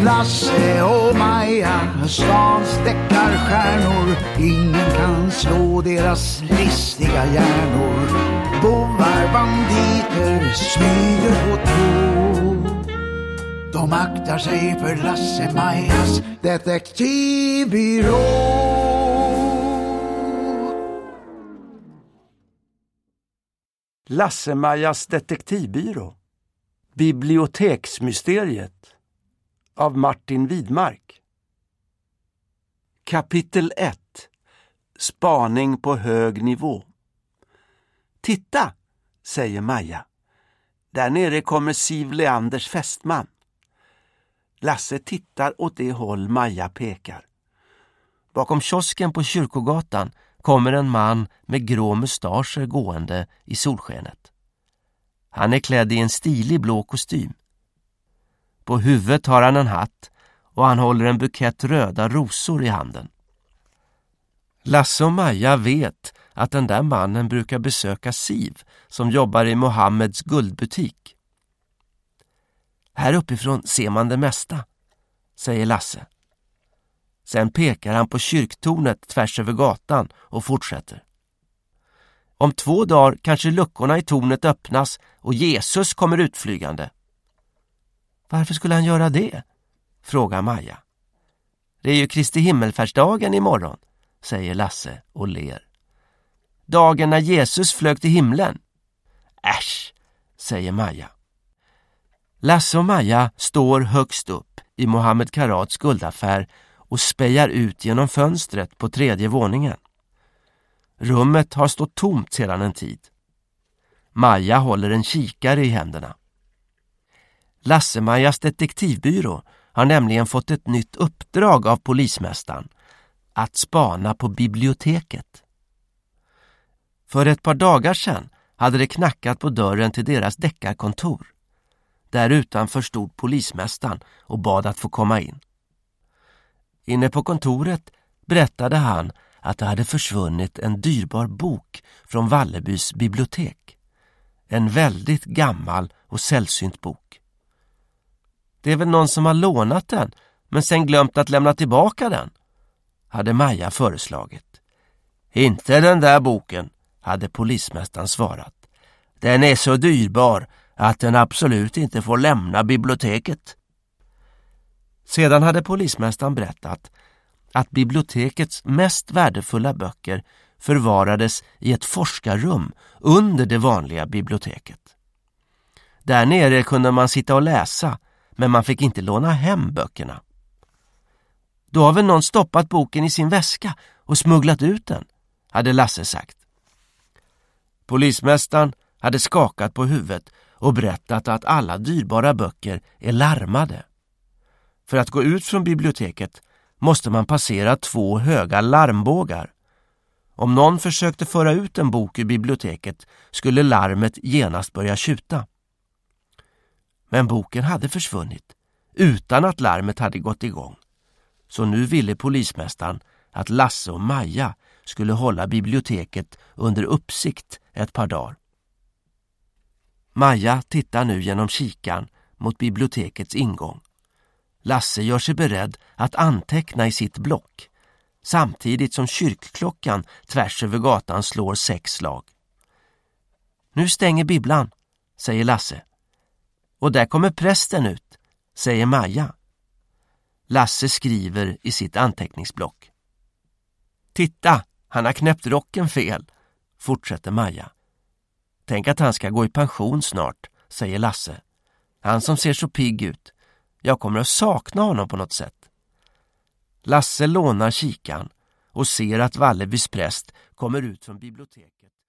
Lasse och Maja, stans deckarstjärnor. Ingen kan slå deras listiga hjärnor. Bovar, banditer, smyger på tå. De aktar sig för Lasse-Majas detektivbyrå. Lasse-Majas detektivbyrå. Biblioteksmysteriet av Martin Widmark. Kapitel 1. Spaning på hög nivå. Titta, säger Maja. Där nere kommer Siv Leanders fästman. Lasse tittar åt det håll Maja pekar. Bakom kiosken på Kyrkogatan kommer en man med grå mustascher gående i solskenet. Han är klädd i en stilig blå kostym. På huvudet har han en hatt och han håller en bukett röda rosor i handen. Lasse och Maja vet att den där mannen brukar besöka Siv som jobbar i Mohammeds guldbutik. Här uppifrån ser man det mesta, säger Lasse. Sen pekar han på kyrktornet tvärs över gatan och fortsätter. Om 2 dagar kanske luckorna i tornet öppnas och Jesus kommer utflygande. Varför skulle han göra det? Frågar Maja. Det är ju Kristi himmelfärdsdagen imorgon, säger Lasse och ler. Dagen när Jesus flög till himlen. Äsch, säger Maja. Lasse och Maja står högst upp i Mohammed Karats guldaffär och spejar ut genom fönstret på 3:e våningen. Rummet har stått tomt sedan en tid. Maja håller en kikare i händerna. Lasse-Majas detektivbyrå har nämligen fått ett nytt uppdrag av polismästaren att spana på biblioteket. För ett par dagar sedan hade det knackat på dörren till deras deckarkontor. Där utanför stod polismästaren och bad att få komma in. Inne på kontoret berättade han att det hade försvunnit en dyrbar bok från Vallebys bibliotek. En väldigt gammal och sällsynt bok. Det är väl någon som har lånat den men sen glömt att lämna tillbaka den, hade Maja föreslagit. Inte den där boken, hade polismästaren svarat. Den är så dyrbar att den absolut inte får lämna biblioteket. Sedan hade polismästaren berättat att bibliotekets mest värdefulla böcker förvarades i ett forskarrum under det vanliga biblioteket. Där nere kunde man sitta och läsa, men man fick inte låna hem böckerna. Då har väl någon stoppat boken i sin väska och smugglat ut den, hade Lasse sagt. Polismästaren hade skakat på huvudet och berättat att alla dyrbara böcker är larmade. För att gå ut från biblioteket måste man passera 2 höga larmbågar. Om någon försökte föra ut en bok ur biblioteket skulle larmet genast börja tjuta. Men boken hade försvunnit utan att larmet hade gått igång. Så nu ville polismästaren att Lasse och Maja skulle hålla biblioteket under uppsikt ett par dagar. Maja tittar nu genom kikan mot bibliotekets ingång. Lasse gör sig beredd att anteckna i sitt block, samtidigt som kyrkklockan tvärs över gatan slår 6 slag. Nu stänger bibblan, säger Lasse. Och där kommer prästen ut, säger Maja. Lasse skriver i sitt anteckningsblock. Titta, han har knäppt rocken fel, fortsätter Maja. Tänk att han ska gå i pension snart, säger Lasse. Han som ser så pigg ut. Jag kommer att sakna honom på något sätt. Lasse lånar kikan och ser att Vallebys präst kommer ut från biblioteket.